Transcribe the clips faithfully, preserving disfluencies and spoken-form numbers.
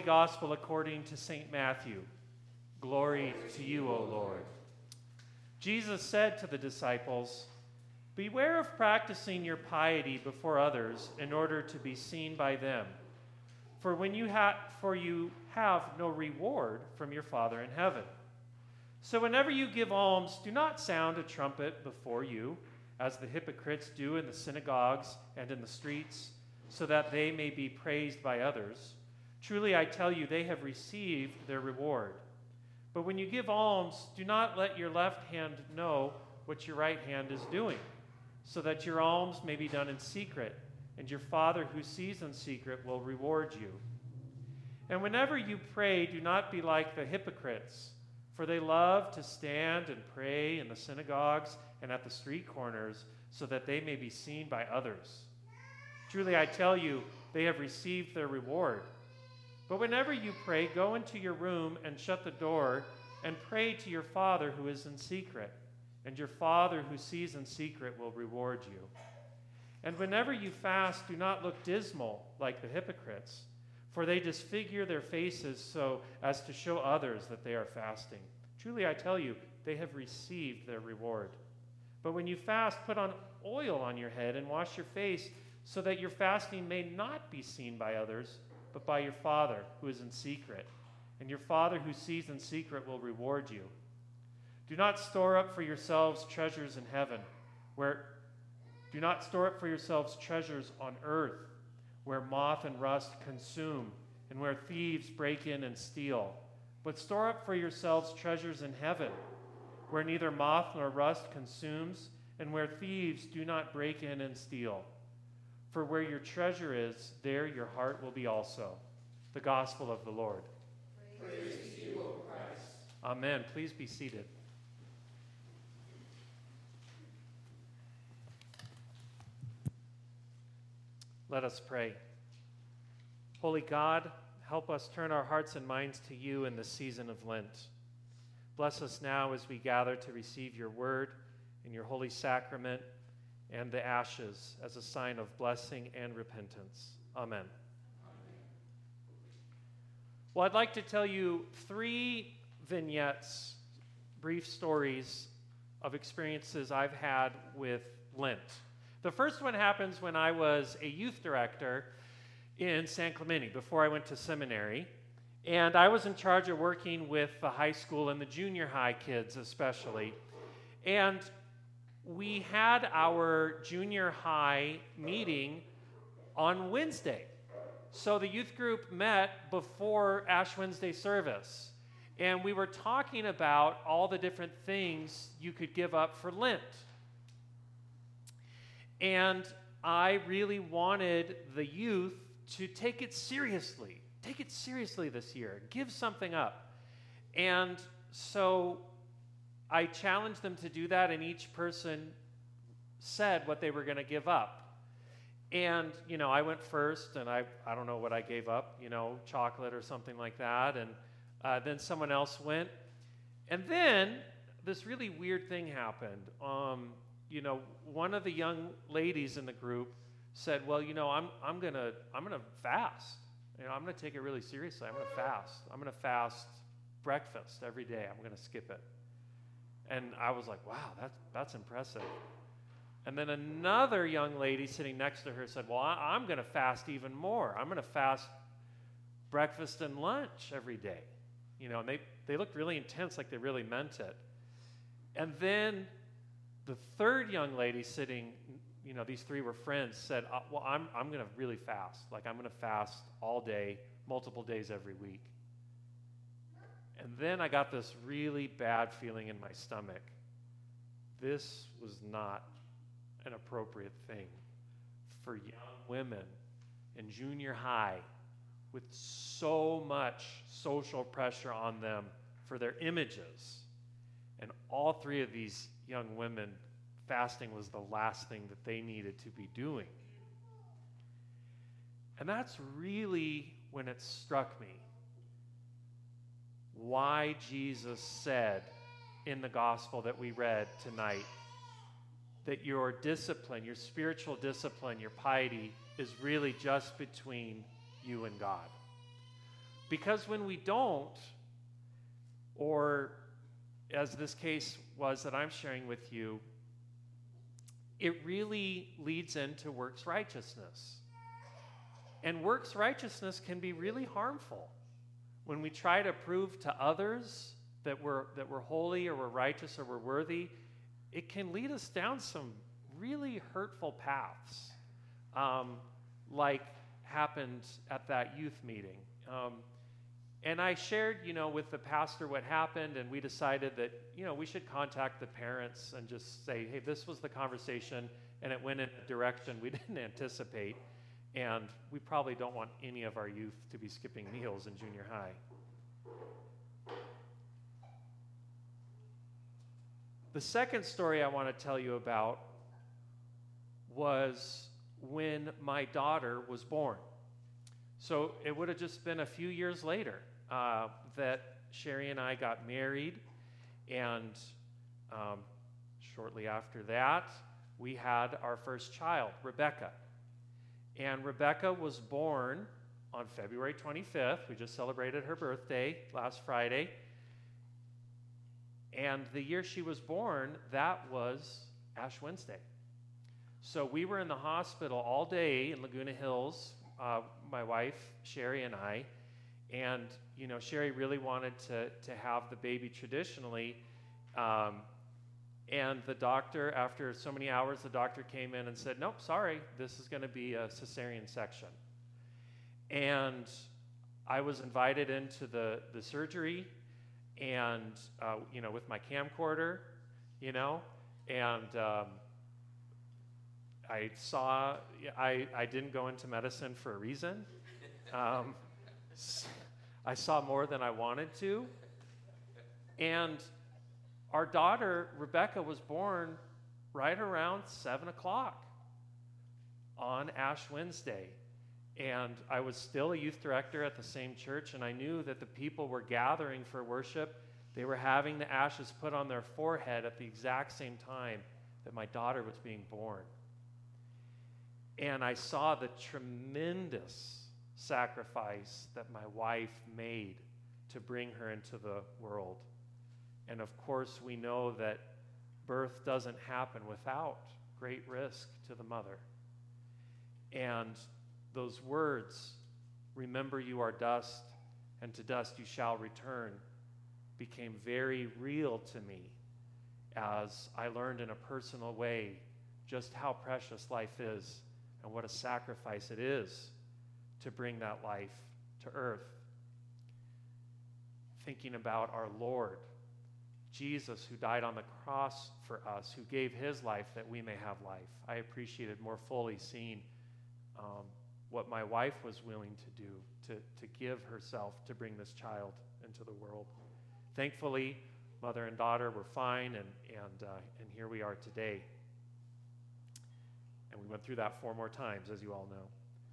Gospel according to Saint Matthew. Glory to you, O Lord. Jesus said to the disciples, "Beware of practicing your piety before others in order to be seen by them. For when you ha- for you have no reward from your Father in heaven. So whenever you give alms, do not sound a trumpet before you, as the hypocrites do in the synagogues and in the streets, so that they may be praised by others. Truly I tell you, they have received their reward. But when you give alms, do not let your left hand know what your right hand is doing, so that your alms may be done in secret, and your Father who sees in secret will reward you. And whenever you pray, do not be like the hypocrites, for they love to stand and pray in the synagogues and at the street corners, so that they may be seen by others. Truly I tell you, they have received their reward. But whenever you pray, go into your room and shut the door, and pray to your Father who is in secret, and your Father who sees in secret will reward you. And whenever you fast, do not look dismal like the hypocrites, for they disfigure their faces so as to show others that they are fasting. Truly I tell you, they have received their reward. But when you fast, put on oil on your head and wash your face, so that your fasting may not be seen by others, but by your Father who is in secret. And your Father who sees in secret will reward you. Do not store up for yourselves treasures in heaven, where do not store up for yourselves treasures on earth, where moth and rust consume, and where thieves break in and steal. But store up for yourselves treasures in heaven, where neither moth nor rust consumes, and where thieves do not break in and steal. For where your treasure is, there your heart will be also." The Gospel of the Lord. Praise to you, O Christ. Amen. Please be seated. Let us pray. Holy God, help us turn our hearts and minds to you in the season of Lent. Bless us now as we gather to receive your word in your holy sacrament and the ashes as a sign of blessing and repentance. Amen. Amen. Well, I'd like to tell you three vignettes, brief stories of experiences I've had with Lent. The first one happens when I was a youth director in San Clemente before I went to seminary. And I was in charge of working with the high school and the junior high kids especially. And we had our junior high meeting on Wednesday. So the youth group met before Ash Wednesday service. And we were talking about all the different things you could give up for Lent. And I really wanted the youth to take it seriously. Take it seriously this year. Give something up. And so I challenged them to do that, and each person said what they were going to give up. And, you know, I went first, and I, I don't know what I gave up, you know, chocolate or something like that. And uh, then someone else went. And then this really weird thing happened. Um, you know, one of the young ladies in the group said, well, you know, I'm, I'm going to I'm gonna fast. You know, I'm going to take it really seriously. I'm going to fast. I'm going to fast breakfast every day. I'm going to skip it. And I was like, wow, that's, that's impressive. And then another young lady sitting next to her said, well, I, I'm going to fast even more. I'm going to fast breakfast and lunch every day. You know, and they, they looked really intense, like they really meant it. And then the third young lady sitting, you know, these three were friends, said, uh, well, I'm, I'm going to really fast. Like, I'm going to fast all day, multiple days every week. And then I got this really bad feeling in my stomach. This was not an appropriate thing for young women in junior high with so much social pressure on them for their images. And all three of these young women, fasting was the last thing that they needed to be doing. And that's really when it struck me why Jesus said in the gospel that we read tonight that your discipline, your spiritual discipline, your piety is really just between you and God. Because when we don't, or as this case was that I'm sharing with you, it really leads into works righteousness. And works righteousness can be really harmful. When we try to prove to others that we're, that we're holy or we're righteous or we're worthy, it can lead us down some really hurtful paths, um, like happened at that youth meeting. Um, and I shared, you know, with the pastor what happened, and we decided that, you know, we should contact the parents and just say, hey, this was the conversation, and it went in a direction we didn't anticipate, and we probably don't want any of our youth to be skipping meals in junior high. The second story I want to tell you about was when my daughter was born. So it would have just been a few years later uh, that Sherry and I got married, and um, shortly after that, we had our first child, Rebecca. And Rebecca was born on February twenty-fifth. We just celebrated her birthday last Friday. And the year she was born, that was Ash Wednesday. So we were in the hospital all day in Laguna Hills, uh, my wife, Sherry, and I. And, you know, Sherry really wanted to, to have the baby traditionally. Um, and the doctor, after so many hours, the doctor came in and said, nope, sorry, this is going to be a cesarean section. And I was invited into the, the surgery, and, uh, you know, with my camcorder, you know, and um, I saw, I, I didn't go into medicine for a reason. Um, I saw more than I wanted to. And our daughter, Rebecca, was born right around seven o'clock on Ash Wednesday. And I was still a youth director at the same church, and I knew that the people were gathering for worship. They were having the ashes put on their forehead at the exact same time that my daughter was being born. And I saw the tremendous sacrifice that my wife made to bring her into the world. And of course, we know that birth doesn't happen without great risk to the mother. And those words, remember you are dust, and to dust you shall return, became very real to me as I learned in a personal way just how precious life is and what a sacrifice it is to bring that life to earth. Thinking about our Lord, Jesus, who died on the cross for us, who gave his life that we may have life. I appreciated more fully seeing um, what my wife was willing to do, to, to give herself to bring this child into the world. Thankfully, mother and daughter were fine, and, and, uh, and here we are today. And we went through that four more times, as you all know.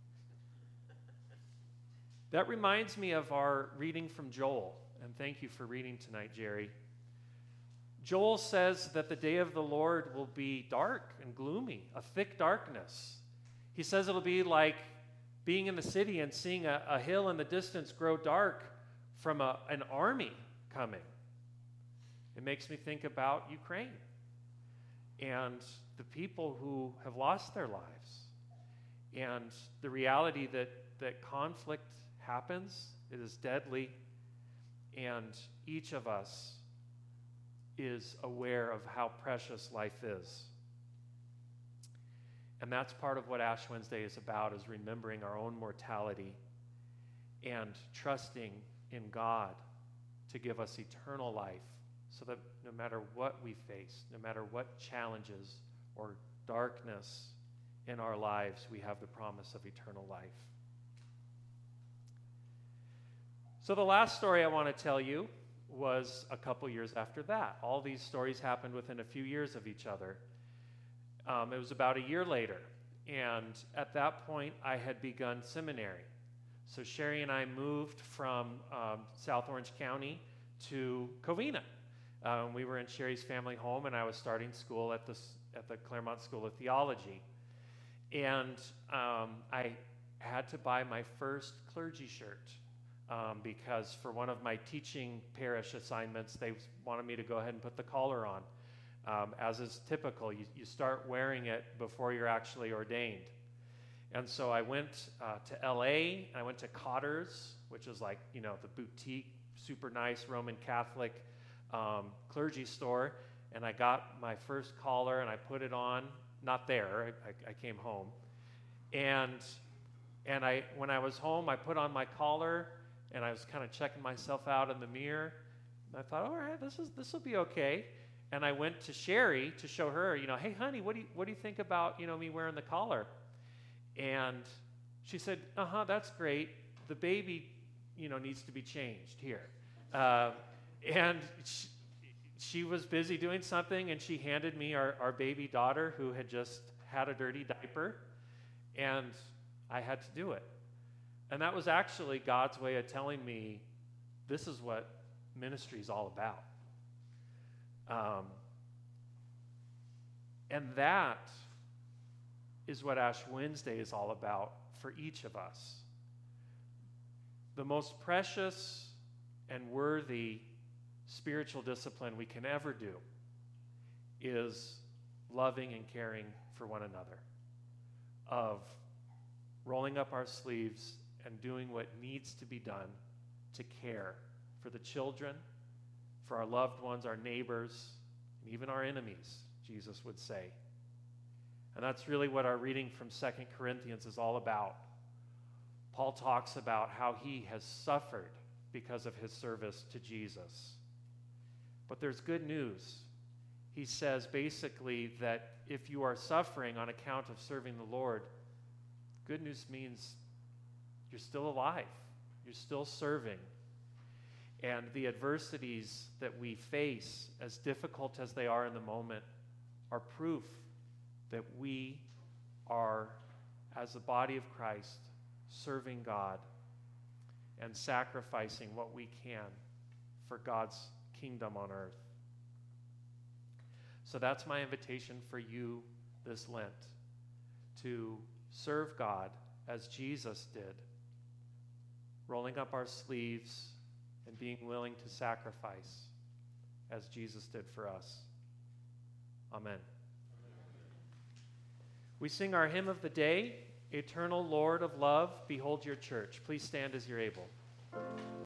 That reminds me of our reading from Joel, and thank you for reading tonight, Jerry. Joel says that the day of the Lord will be dark and gloomy, a thick darkness. He says it'll be like being in the city and seeing a, a hill in the distance grow dark from a, an army coming. It makes me think about Ukraine and the people who have lost their lives, and the reality that, that conflict happens. It is deadly, and each of us is aware of how precious life is. And that's part of what Ash Wednesday is about, is remembering our own mortality and trusting in God to give us eternal life, so that no matter what we face, no matter what challenges or darkness in our lives, we have the promise of eternal life. So the last story I want to tell you was a couple years after that. All these stories happened within a few years of each other. Um, it was about a year later, and at that point, I had begun seminary. So Sherry and I moved from um, South Orange County to Covina. Um, we were in Sherry's family home, and I was starting school at the, at the Claremont School of Theology. And um, I had to buy my first clergy shirt um, because for one of my teaching parish assignments, they wanted me to go ahead and put the collar on. Um, as is typical, you, you start wearing it before you're actually ordained. And so I went uh, to L A, and I went to Cotter's, which is like, you know, the boutique, super nice Roman Catholic um, clergy store, and I got my first collar, and I put it on, not there, I, I, I came home, and and I when I was home, I put on my collar, and I was kind of checking myself out in the mirror, and I thought, all right, this is this will be okay, and I went to Sherry to show her, you know, hey, honey, what do you, what do you think about, you know, me wearing the collar? And she said, uh-huh, that's great. The baby, you know, needs to be changed here. Uh, and she, she was busy doing something, and she handed me our, our baby daughter who had just had a dirty diaper, and I had to do it. And that was actually God's way of telling me this is what ministry is all about. Um, and that is what Ash Wednesday is all about for each of us. The most precious and worthy spiritual discipline we can ever do is loving and caring for one another, of rolling up our sleeves and doing what needs to be done to care for the children, for our loved ones, our neighbors, and even our enemies, Jesus would say. And that's really what our reading from Second Corinthians is all about. Paul talks about how he has suffered because of his service to Jesus. But there's good news. He says basically that if you are suffering on account of serving the Lord, good news means you're still alive. You're still serving. And the adversities that we face, as difficult as they are in the moment, are proof that we are, as the body of Christ, serving God and sacrificing what we can for God's kingdom on earth. So that's my invitation for you this Lent, to serve God as Jesus did, rolling up our sleeves and being willing to sacrifice as Jesus did for us. Amen. We sing our hymn of the day, Eternal Lord of Love, Behold Your Church. Please stand as you're able.